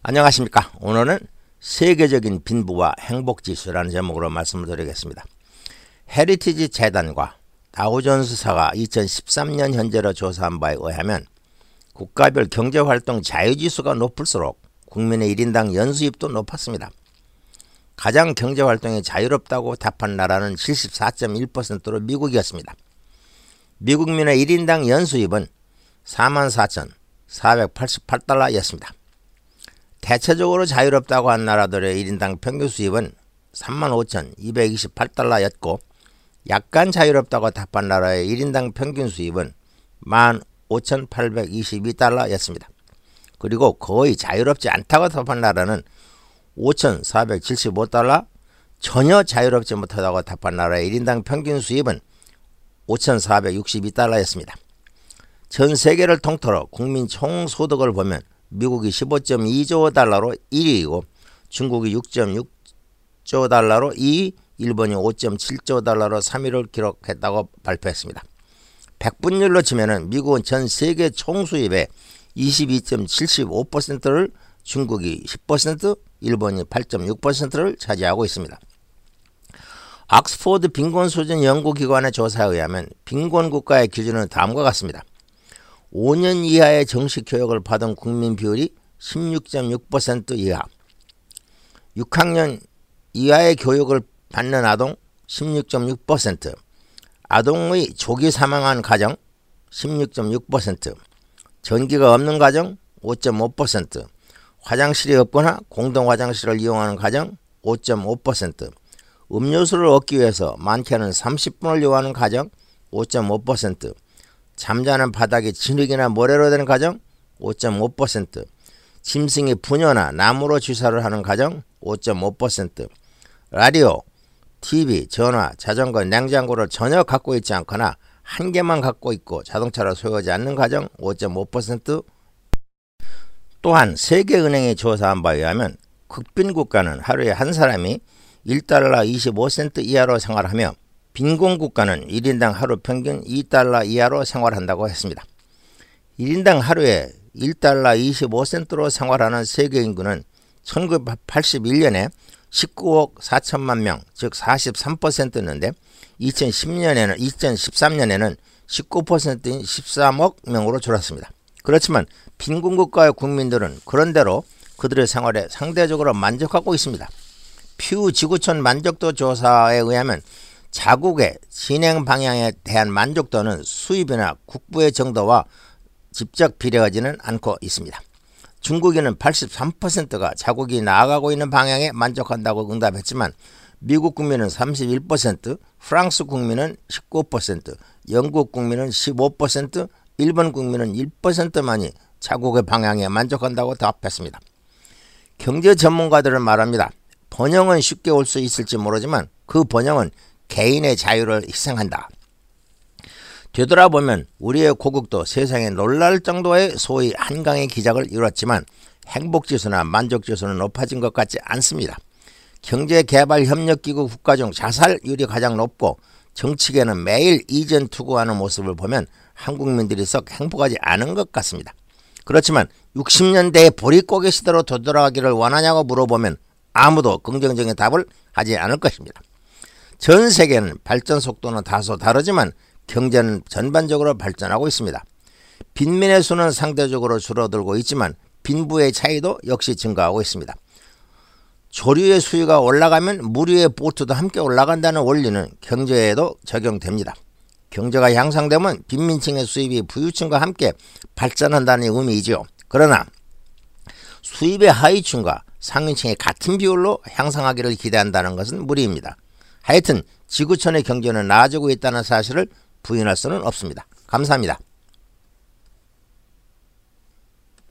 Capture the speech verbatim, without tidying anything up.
안녕하십니까. 오늘은 세계적인 빈부와 행복지수라는 제목으로 말씀을 드리겠습니다. 헤리티지 재단과 다우존스사가 이천십삼 년 현재로 조사한 바에 의하면 국가별 경제활동 자유지수가 높을수록 국민의 일 인당 연수입도 높았습니다. 가장 경제활동이 자유롭다고 답한 나라는 칠십사 점 일 퍼센트로 미국이었습니다. 미국민의 일 인당 연수입은 사만 사천사백팔십팔 달러였습니다. 대체적으로 자유롭다고 한 나라들의 일 인당 평균 수입은 삼만 오천이백이십팔 달러였고 약간 자유롭다고 답한 나라의 일 인당 평균 수입은 만 오천팔백이십이 달러였습니다. 그리고 거의 자유롭지 않다고 답한 나라는 오천사백칠십오 달러, 전혀 자유롭지 못하다고 답한 나라의 일 인당 평균 수입은 오천사백육십이 달러였습니다. 전 세계를 통틀어 국민 총소득을 보면 미국이 십오 점 이조 달러로 일 위이고 중국이 육 점 육조 달러로 이 위, 일본이 오 점 칠조 달러로 삼 위를 기록했다고 발표했습니다. 백분율로 치면 미국은 전 세계 총수입의 이십이 점 칠십오 퍼센트를, 중국이 십 퍼센트, 일본이 팔 점 육 퍼센트를 차지하고 있습니다. 옥스포드 빈곤수준 연구기관의 조사에 의하면 빈곤국가의 기준은 다음과 같습니다. 오 년 이하의 정식 교육을 받은 국민 비율이 십육 점 육 퍼센트 이하, 육 학년 이하의 교육을 받는 아동 십육 점 육 퍼센트, 아동의 조기 사망한 가정 십육 점 육 퍼센트, 전기가 없는 가정 오 점 오 퍼센트, 화장실이 없거나 공동 화장실을 이용하는 가정 오 점 오 퍼센트, 음료수를 얻기 위해서 많게는 삼십 분을 요하는 가정 오 점 오 퍼센트, 잠자는 바닥이 진흙이나 모래로 된 가정 오 점 오 퍼센트, 짐승이 부녀나 나무로 주사를 하는 가정 오 점 오 퍼센트, 라디오, 티비, 전화, 자전거, 냉장고를 전혀 갖고 있지 않거나 한 개만 갖고 있고 자동차를 소유하지 않는 가정 오 점 오 퍼센트. 또한 세계은행이 조사한 바에 의하면 극빈국가는 하루에 한 사람이 일 달러 이십오 센트 이하로 생활하며 빈곤국가는 일 인당 하루 평균 이 달러 이하로 생활한다고 했습니다. 일 인당 하루에 일 달러 이십오 센트로 생활하는 세계 인구는 천구백팔십일 년에 십구억 사천만 명, 즉 사십삼 퍼센트였는데 이천십 년에는 이천십삼 년에는 십구 퍼센트인 십삼억 명으로 줄었습니다. 그렇지만 빈곤국가의 국민들은 그런대로 그들의 생활에 상대적으로 만족하고 있습니다. 퓨 지구촌 만족도 조사에 의하면 자국의 진행 방향에 대한 만족도는 수입이나 국부의 정도와 직접 비례하지는 않고 있습니다. 중국인은 팔십삼 퍼센트가 자국이 나아가고 있는 방향에 만족한다고 응답했지만 미국 국민은 삼십일 퍼센트, 프랑스 국민은 십구 퍼센트, 영국 국민은 십오 퍼센트, 일본 국민은 일 퍼센트만이 자국의 방향에 만족한다고 답했습니다. 경제 전문가들은 말합니다. 번영은 쉽게 올 수 있을지 모르지만 그 번영은 개인의 자유를 희생한다. 되돌아보면 우리의 고국도 세상에 놀랄 정도의 소위 한강의 기적을 이뤘지만 행복지수나 만족지수는 높아진 것 같지 않습니다. 경제개발협력기구 국가 중 자살률이 가장 높고 정치계는 매일 이전 투구하는 모습을 보면 한국민들이 썩 행복하지 않은 것 같습니다. 그렇지만 육십 년대의 보릿고개 시대로 되돌아가기를 원하냐고 물어보면 아무도 긍정적인 답을 하지 않을 것입니다. 전 세계는 발전 속도는 다소 다르지만 경제는 전반적으로 발전하고 있습니다. 빈민의 수는 상대적으로 줄어들고 있지만 빈부의 차이도 역시 증가하고 있습니다. 조류의 수위가 올라가면 무리의 보트도 함께 올라간다는 원리는 경제에도 적용됩니다. 경제가 향상되면 빈민층의 수입이 부유층과 함께 발전한다는 의미이죠. 그러나 수입의 하위층과 상위층이 같은 비율로 향상하기를 기대한다는 것은 무리입니다. 하여튼 지구촌의 경제는 나아지고 있다는 사실을 부인할 수는 없습니다. 감사합니다.